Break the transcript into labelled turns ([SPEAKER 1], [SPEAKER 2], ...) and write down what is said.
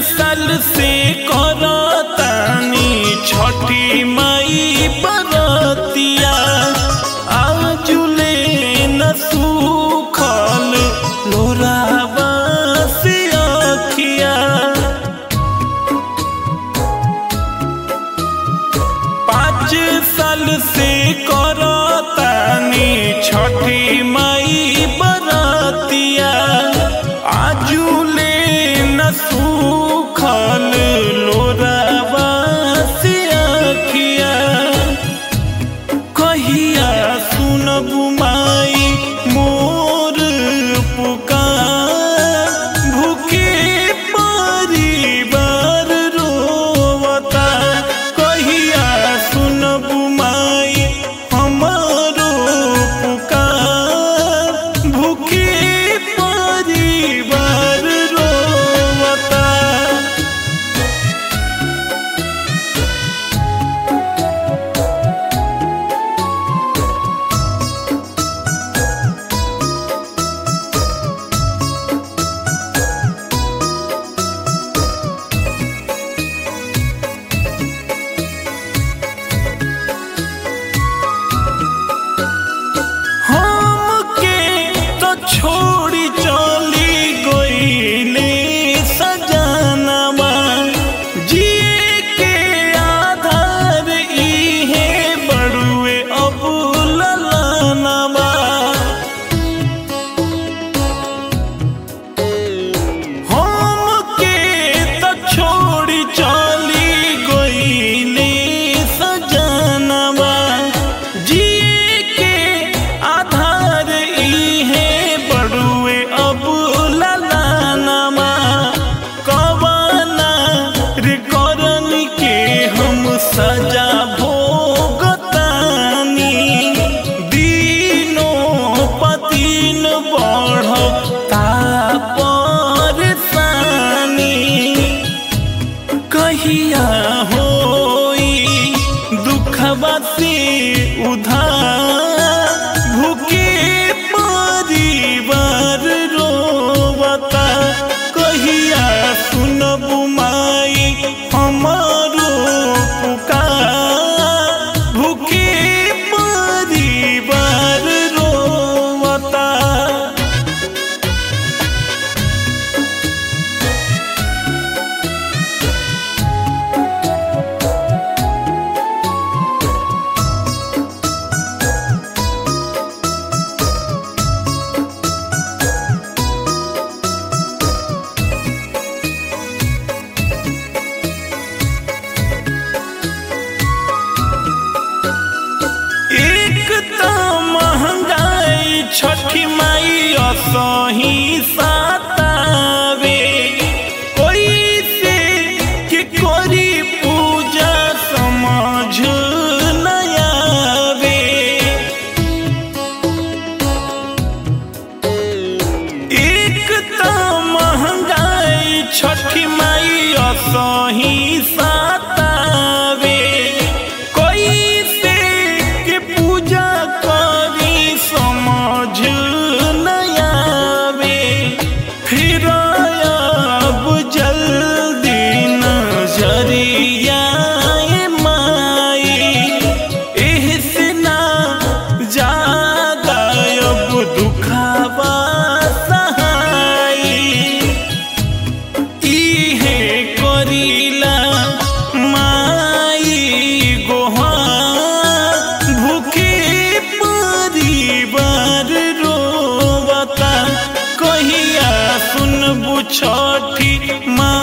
[SPEAKER 1] साल से करतानी छठी माई बरतिया आजुले न सुखल लोरावा से अखिया। 5 साल से करतानी छठी माई बरतिया आजुले न सुखल लोरावा से अखिया। कहिया सुनबु माई मोर पुकार भूखे परिवार रोवता। कहिया सुनबु माई हमारो पुकार भूखे परिवार रोवता। छोड़ी चली गईले सजनवा जिए के आधार इहे बड़ुए अब ललनवा। हम के तो छोड़ी चली गईले सजनवा जिए के आधार इहे अब ललनवा। कवना रे करन के हम सजा भोगतानी दिनों पतिन बढ़ता परेशानी। कहिया होई दुखवा से उधार भूखे परिवार रोवता। कहिया सुनबु माई हमारो पुकार भूखे परिवार रोवता। महंगाई छठी माई असही सतावे कोई से के करी पूजा समझ न आवे। एक तो महंगाई छठी माई असही सतावे कोई से के पूजा करी समझ न आवे। फिर अब जल्दी नजरिया माई एहसे ना ज्यादा अब दुखावा सहाई। इहे करीला माई गोहार भूखे परिवार रोवता। कहिया सुनबु छठी माई